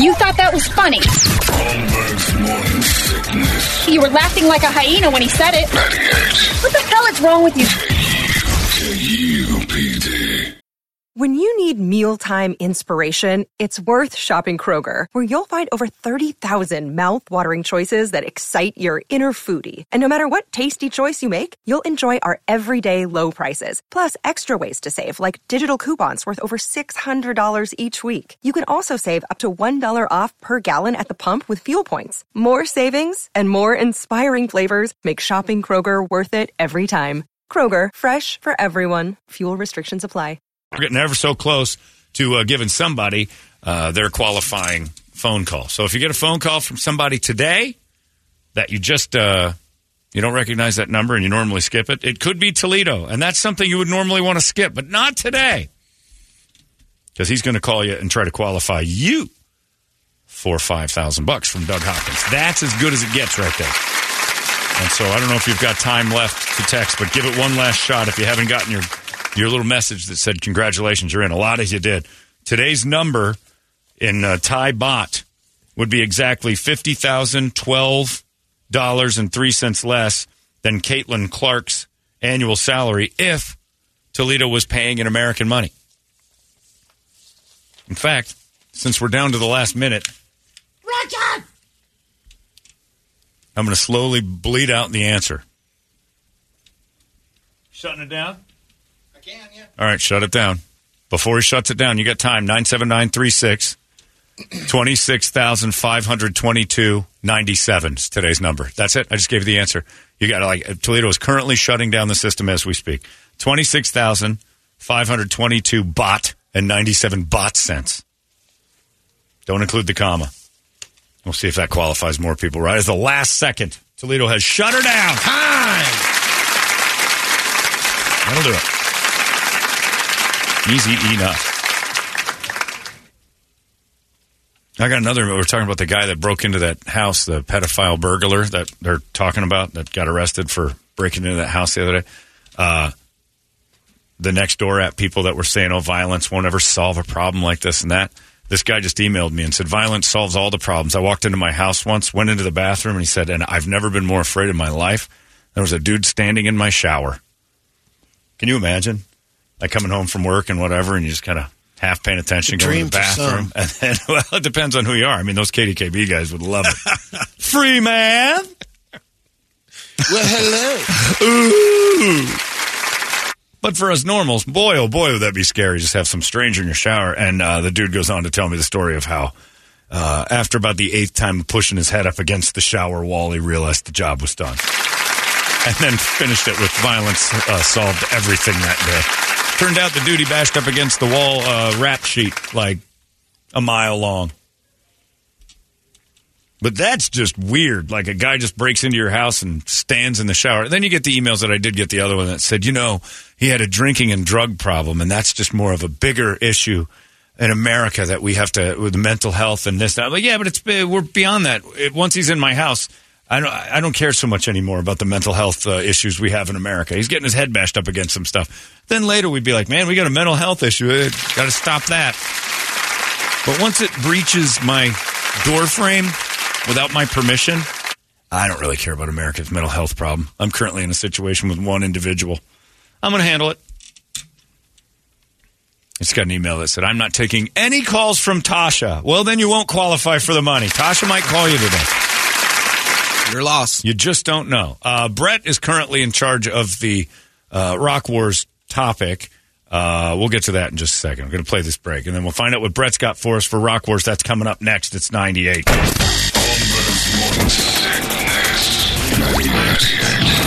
You thought that was funny. Holmberg's Morning Sickness. You were laughing like a hyena when he said it. 98. What the hell is wrong with you? KUPD. When you need mealtime inspiration, it's worth shopping Kroger, where you'll find over 30,000 mouth-watering choices that excite your inner foodie. And no matter what tasty choice you make, you'll enjoy our everyday low prices, plus extra ways to save, like digital coupons worth over $600 each week. You can also save up to $1 off per gallon at the pump with fuel points. More savings and more inspiring flavors make shopping Kroger worth it every time. Kroger, fresh for everyone. Fuel restrictions apply. We're getting ever so close to giving somebody their qualifying phone call. So if you get a phone call from somebody today that you just you don't recognize that number and you normally skip it, it could be Toledo, and that's something you would normally want to skip, but not today, because he's going to call you and try to qualify you for $5,000 from Doug Hopkins. That's as good as it gets right there. And so I don't know if you've got time left to text, but give it one last shot if you haven't gotten your little message that said, congratulations, you're in. A lot of you did. Today's number in Thai baht would be exactly $50,012.03 less than Caitlin Clark's annual salary if Toledo was paying in American money. In fact, since we're down to the last minute, Richard! I'm going to slowly bleed out the answer. Shutting it down? Yeah. All right, shut it down. Before he shuts it down, you got time. 97936 26,522.97 is today's number. That's it. I just gave you the answer. You got Toledo is currently shutting down the system as we speak. 26,522 baht and 97 baht cents. Don't include the comma. We'll see if that qualifies more people. Right as the last second, Toledo has shut her down. Time. That'll do it. Easy enough. I got another. We're talking about the guy that broke into that house, the pedophile burglar that they're talking about that got arrested for breaking into that house the other day. The next door at people that were saying, violence won't ever solve a problem like this and that. This guy just emailed me and said, violence solves all the problems. I walked into my house once, went into the bathroom, and he said, and I've never been more afraid in my life. There was a dude standing in my shower. Can you imagine? Like coming home from work and whatever, and you just kind of half paying attention, going to the bathroom. And then, well, it depends on who you are. I mean, those KDKB guys would love it. Free man. Well, hello. Ooh. But for us normals, boy, oh boy, would that be scary. Just have some stranger in your shower. And the dude goes on to tell me the story of how after about the 8th time of pushing his head up against the shower wall, he realized the job was done. And then finished it with violence solved everything that day. Turned out the dude he bashed up against the wall rap sheet like a mile long. But that's just weird. Like a guy just breaks into your house and stands in the shower. Then you get the emails that I did get the other one that said, he had a drinking and drug problem, and that's just more of a bigger issue in America that we have to, with mental health and this. Like, yeah, but we're beyond that. Once he's in my house, I don't care so much anymore about the mental health issues we have in America. He's getting his head bashed up against some stuff. Then later we'd be like, man, we got a mental health issue. Got to stop that. But once it breaches my door frame without my permission, I don't really care about America's mental health problem. I'm currently in a situation with one individual. I'm going to handle it. I just got an email that said, I'm not taking any calls from Tasha. Well, then you won't qualify for the money. Tasha might call you today. You're lost. You just don't know. Brett is currently in charge of the Rock Wars topic. We'll get to that in just a second. I'm going to play this break, and then we'll find out what Brett's got for us for Rock Wars. That's coming up next. It's 98. Holmberg's Morning Sickness. 98.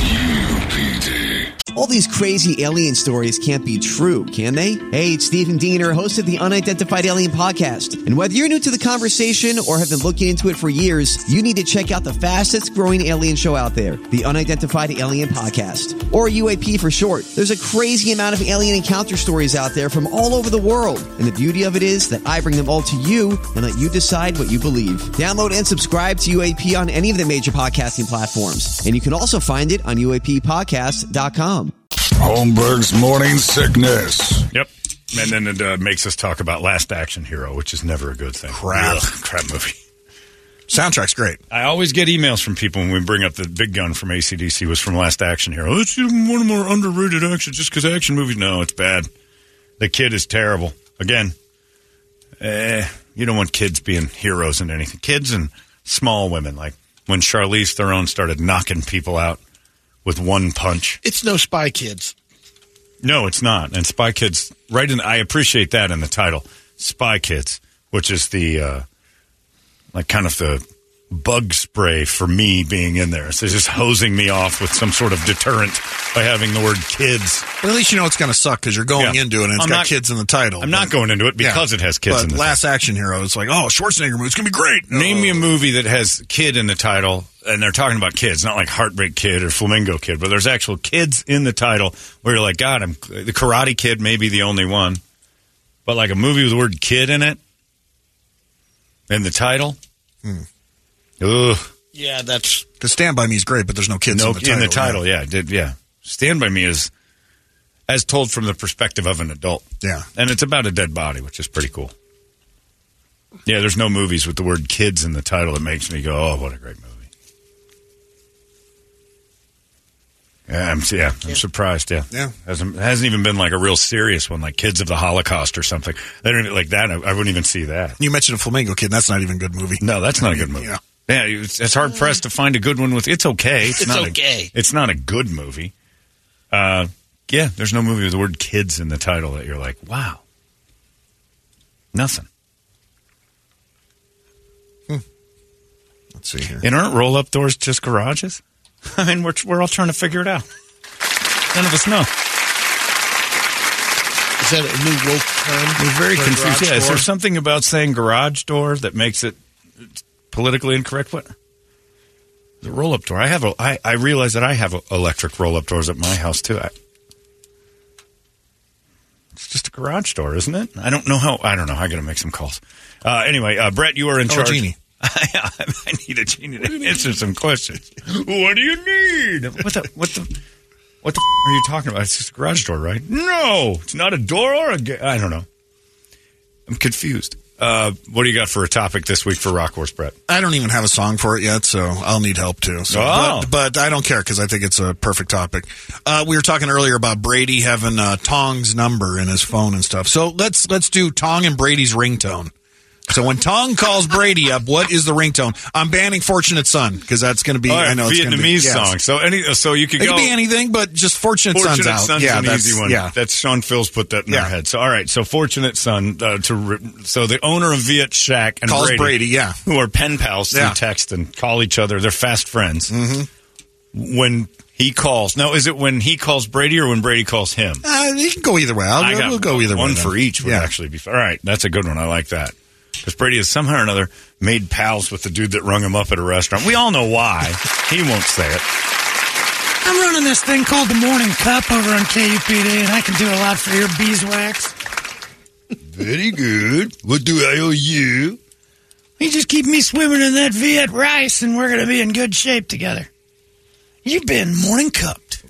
All these crazy alien stories can't be true, can they? Hey, it's Stephen Diener, host of the Unidentified Alien Podcast. And whether you're new to the conversation or have been looking into it for years, you need to check out the fastest growing alien show out there, the Unidentified Alien Podcast, or UAP for short. There's a crazy amount of alien encounter stories out there from all over the world. And the beauty of it is that I bring them all to you and let you decide what you believe. Download and subscribe to UAP on any of the major podcasting platforms. And you can also find it on UAPpodcast.com. Holmberg's Morning Sickness. Yep. And then it makes us talk about Last Action Hero, which is never a good thing. Crap. Crap movie. Soundtrack's great. I always get emails from people when we bring up the big gun from AC/DC was from Last Action Hero. It's one of the more underrated action just because action movies. No, it's bad. The kid is terrible. Again, you don't want kids being heroes in anything. Kids and small women, like when Charlize Theron started knocking people out with one punch. It's no Spy Kids. No, it's not. And Spy Kids, I appreciate that in the title. Spy Kids, which is the, kind of the bug spray for me being in there. So it's just hosing me off with some sort of deterrent by having the word kids. But at least you know it's going to suck because you're going into it and it's got kids in the title. I'm not going into it because it has kids in the title. Last Action Hero, it's like, Schwarzenegger movie, it's going to be great. Name me a movie that has kid in the title, and they're talking about kids, not like Heartbreak Kid or Flamingo Kid, but there's actual kids in the title where you're like, God, the Karate Kid may be the only one. But like a movie with the word kid in it, in the title? Ugh. Yeah, that's... Because Stand By Me is great, but there's no kids in the title. In the title, yeah. Stand By Me is as told from the perspective of an adult. Yeah. And it's about a dead body, which is pretty cool. Yeah, there's no movies with the word kids in the title that makes me go, oh, what a great movie. Yeah, I'm surprised, yeah. Hasn't even been like a real serious one, like Kids of the Holocaust or something. They don't even, like that, I wouldn't even see that. You mentioned a Flamingo Kid, that's not even a good movie. No, that's not a good movie. Yeah, it's hard-pressed to find a good one with, it's okay. It's not a good movie. There's no movie with the word kids in the title that you're like, wow. Nothing. Let's see here. And aren't roll-up doors just garages? I mean, we're all trying to figure it out. None of us know. Is that a new woke term? We're very confused. Yeah, is there something about saying garage door that makes it politically incorrect? What? The roll-up door. I realize that I have electric roll-up doors at my house, too. It's just a garage door, isn't it? I don't know how. I got to make some calls. Anyway, Brett, you are in charge. Genie. I need a genie to answer some questions. What do you need? What the are you talking about? It's just a garage door, right? No, it's not a door or I don't know. I'm confused. What do you got for a topic this week for Rock Wars, Brett? I don't even have a song for it yet, so I'll need help too. So, but I don't care because I think it's a perfect topic. We were talking earlier about Brady having Tong's number in his phone and stuff. So let's do Tong and Brady's ringtone. So when Tong calls Brady up, what is the ringtone? I'm banning Fortunate Son because that's going to be I know Vietnamese song. So you could it could be anything, but just Fortunate Son's out. Son's an easy one. Yeah, that's Sean Phil's put that in our head. So all right, so Fortunate Son. So the owner of Viet Shack and calls Brady, who are pen pals through text and call each other. They're fast friends. Mm-hmm. When he calls, now is it when he calls Brady or when Brady calls him? You can go either way. We'll go either way. One for each would actually be all right. That's a good one. I like that. Because Brady has somehow or another made pals with the dude that rung him up at a restaurant. We all know why. He won't say it. I'm running this thing called the Morning Cup over on KUPD, and I can do a lot for your beeswax. Very good. What do I owe you? You just keep me swimming in that Viet rice, and we're going to be in good shape together. You've been morning cupped.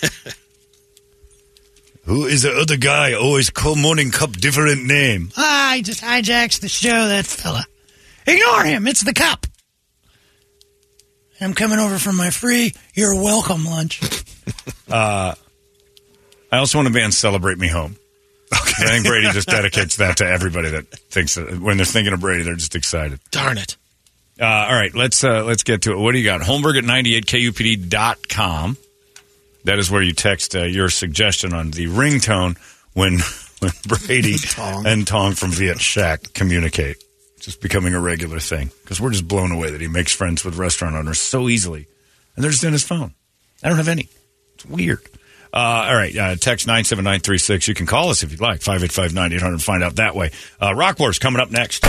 Who is the other guy always call Morning Cup different name? He just hijacks the show, that fella. Ignore him. It's the Cup. I'm coming over for my free you're welcome lunch. I also want to ban Celebrate Me Home. Okay. I think Brady just dedicates that to everybody that thinks that when they're thinking of Brady, they're just excited. Darn it. All right, let's get to it. What do you got? Holmberg at 98kupd.com. That is where you text your suggestion on the ringtone when Brady and Tong from Viet Shack communicate. It's just becoming a regular thing because we're just blown away that he makes friends with restaurant owners so easily. And they're just in his phone. I don't have any. It's weird. All right, text 97936. You can call us if you'd like, 585-9800. Find out that way. Rock Wars coming up next.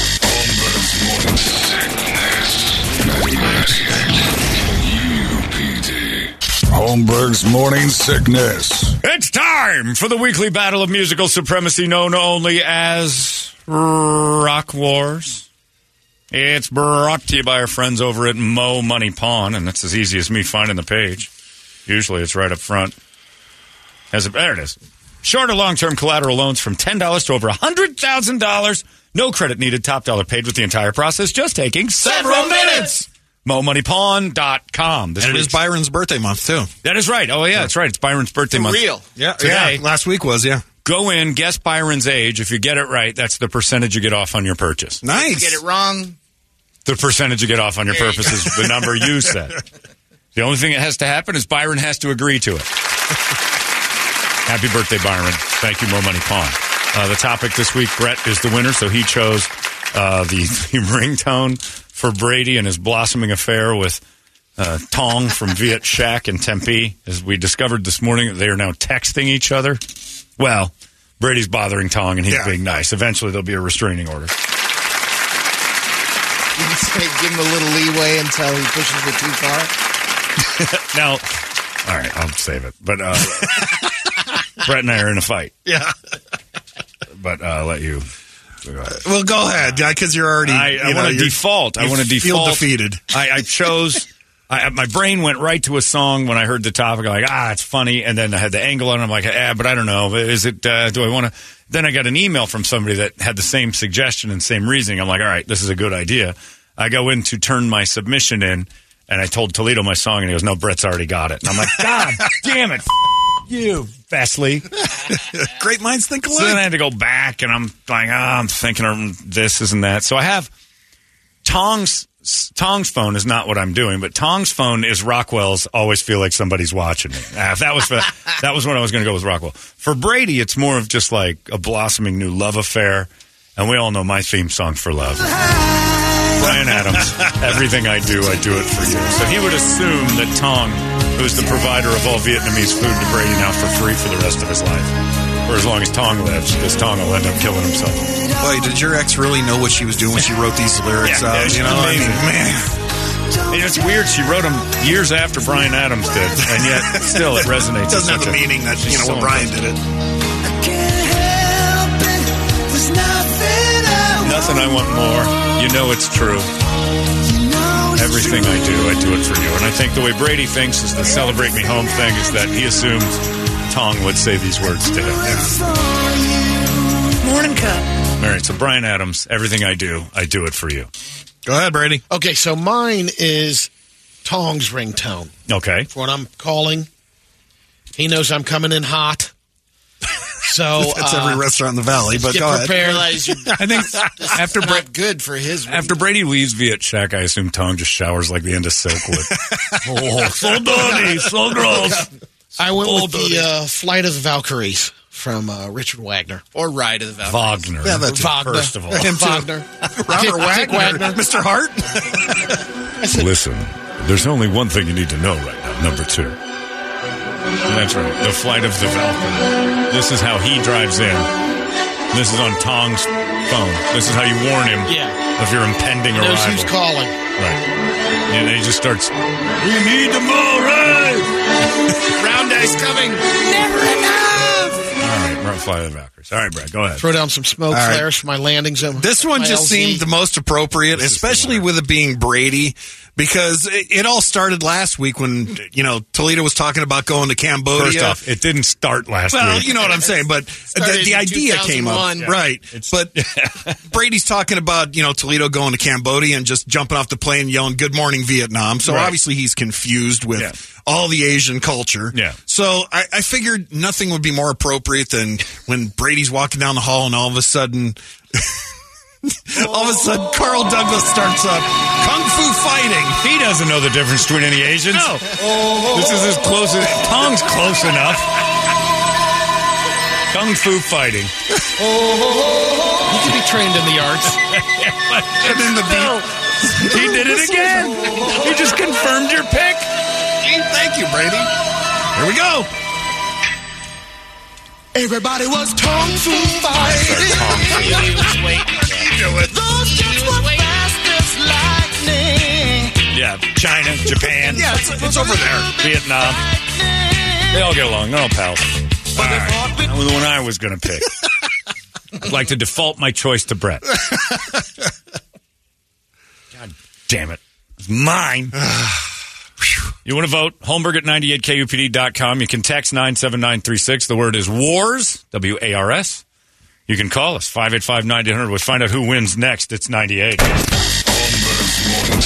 Holmberg's Morning Sickness. It's time for the weekly battle of musical supremacy known only as Rock Wars. It's brought to you by our friends over at Mo Money Pawn, and that's as easy as me finding the page. Usually it's right up front. There it is. Short or long-term collateral loans from $10 to over $100,000. No credit needed. Top dollar paid with the entire process. Just taking several minutes. MoMoneyPawn.com. And it is Byron's birthday month, too. That is right. Oh, yeah, that's right. It's Byron's birthday month. Real. Yeah, Today. yeah. Last week was, yeah. Go in, guess Byron's age. If you get it right, that's the percentage you get off on your purchase. Nice. Get it wrong. The percentage you get off on your purchase is the number you said. The only thing that has to happen is Byron has to agree to it. Happy birthday, Byron. Thank you, Mo Money Pawn. The topic this week, Brett is the winner, so he chose the ringtone for Brady and his blossoming affair with Tong from Viet Shack in Tempe. As we discovered this morning, they are now texting each other. Well, Brady's bothering Tong, and he's being nice. Eventually, there'll be a restraining order. You can say, give him a little leeway until he pushes it too far. Now, all right, I'll save it. But Brett and I are in a fight. Yeah. But I'll let you. Well, go ahead, because you're already. I want to default. I want to default. Feel defeated. I chose. My brain went right to a song when I heard the topic. I'm like, it's funny. And then I had the angle on it. I'm like, but I don't know. Is it, do I want to? Then I got an email from somebody that had the same suggestion and same reasoning. I'm like, all right, this is a good idea. I go in to turn my submission in, and I told Toledo my song, and he goes, no, Brett's already got it. And I'm like, God damn it. You, Fastly. Great minds think alike. So then I had to go back, and I'm like, I'm thinking of this, and that. So I have Tong's phone is not what I'm doing, but Tong's phone is Rockwell's always feel like somebody's watching me. That was when I was going to go with Rockwell. For Brady, it's more of just like a blossoming new love affair, and we all know my theme song for love. Bryan Adams, everything I do it for you. So he would assume that Tong, who's the provider of all Vietnamese food to Brady now for free for the rest of his life, or as long as Tong lives, because Tong will end up killing himself. Boy, did your ex really know what she was doing when she wrote these lyrics out? Yeah, you know, amazing. I mean, man. And it's weird. She wrote them years after Bryan Adams did, and yet still it resonates. It doesn't have the meaning that, when Bryan did it. Nothing I want more. You know it's true. Everything I do it for you. And I think the way Brady thinks is the Celebrate Me Home thing is that he assumed Tong would say these words to him. Morning cup. All right, so Bryan Adams, everything I do it for you. Go ahead, Brady. Okay, so mine is Tong's ringtone. Okay. For when I'm calling, he knows I'm coming in hot. So that's every restaurant in the valley. But go ahead. I think after good for his. After Brady leaves Viet Shack, I assume Tong just showers like the end of Silkwood. So dirty, so gross. I went with the Flight of the Valkyries from Richard Wagner. Or Ride of the Valkyries. Wagner. Yeah, that's Wagner. First of all. Wagner. Robert Wagner. Mr. Hart. Listen, there's only one thing you need to know right now. Number 2. That's right. The Flight of the Valkyrie. This is how he drives in. This is on Tong's phone. This is how you warn him of your impending arrival. Knows who's calling. Right. And then he just starts, we need to move, right? Round day's coming. Never enough. All right, we're on Flight of the Valkyries. All right, Brad, go ahead. Throw down some smoke flares for my landing zone. This one just seemed the most appropriate, especially with it being Brady, because it all started last week when, Toledo was talking about going to Cambodia. First off, it didn't start last week. Well, you know what I'm saying, but the idea came up. Yeah. Right. But Brady's talking about, Toledo going to Cambodia and just jumping off the plane and yelling, "Good morning, Vietnam." So obviously he's confused with all the Asian culture. Yeah. So I figured nothing would be more appropriate than when Brady's walking down the hall and all of a sudden Carl Douglas starts up Kung Fu fighting. He doesn't know the difference between any Asians. No. This is as close as Tong's close enough. Kung Fu fighting. You could be trained in the arts. And then the beat. He did it again. He just confirmed your pick. Thank you, Brady. Here we go. Everybody was Kung Fu fighting. He was waiting. Those jets were fast as lightning. Yeah, China, Japan. Yeah, it's over there. Vietnam. They all get along. They're all pals. All right. That was the one I was going to pick. I'd like to default my choice to Brett. God damn it. It's mine. You want to vote? Holmberg at 98kupd.com. You can text 97936. The word is WARS, W-A-R-S. You can call us, 585-9800. We'll find out who wins next. It's 98. Holmberg's Morning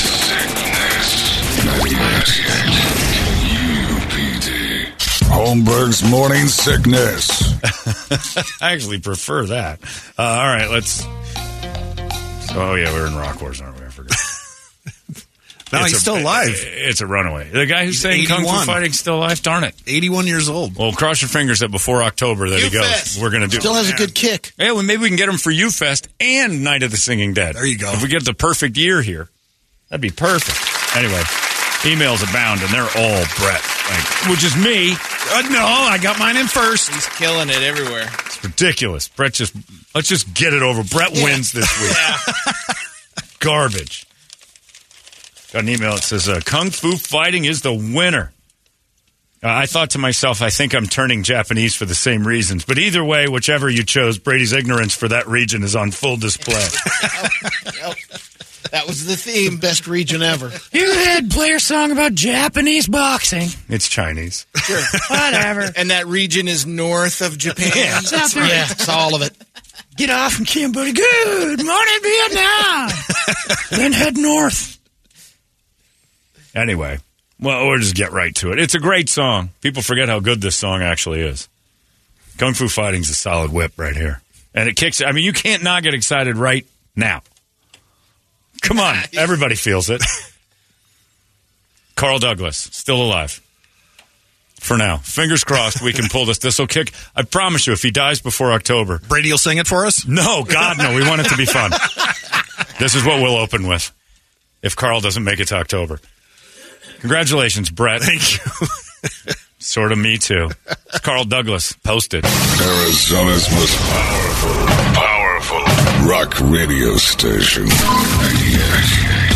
Sickness. Holmberg's Morning Sickness. I actually prefer that. All right, let's... Oh, yeah, we're in Rock Wars, aren't we? I forgot. No, he's still alive. It's a runaway. The guy who's saying 81. Kung Fu Fighting's still alive, darn it. 81 years old. Well, cross your fingers that before October that he goes. U-Fest. We're going to do Still has a good kick. Yeah, well, maybe we can get him for U-Fest and Night of the Singing Dead. There you go. If we get the perfect year here, that'd be perfect. Anyway, emails abound, and they're all Brett, which is me. No, I got mine in first. He's killing it everywhere. It's ridiculous. Let's just get it over. Brett wins this week. Garbage. Got an email that says, Kung Fu Fighting is the winner. I thought to myself, I think I'm turning Japanese for the same reasons. But either way, whichever you chose, Brady's ignorance for that region is on full display. Yep. That was the theme. Best region ever. You had play a song about Japanese boxing. It's Chinese. Sure. Whatever. And that region is north of Japan. That's right. Yeah, it's all of it. Get off from Cambodia. Good morning, Vietnam. Then head north. Anyway, well, we'll just get right to it. It's a great song. People forget how good this song actually is. Kung Fu Fighting's a solid whip right here. And it kicks, I mean, you can't not get excited right now. Come on, everybody feels it. Carl Douglas, still alive. For now. Fingers crossed we can pull this. This will kick. I promise you, if he dies before October. Brady will sing it for us? No, God, no. We want it to be fun. This is what we'll open with if Carl doesn't make it to October. Congratulations, Brett. Thank you. Sort of me, too. It's Carl Douglas. Posted. Arizona's most powerful rock radio station. 98.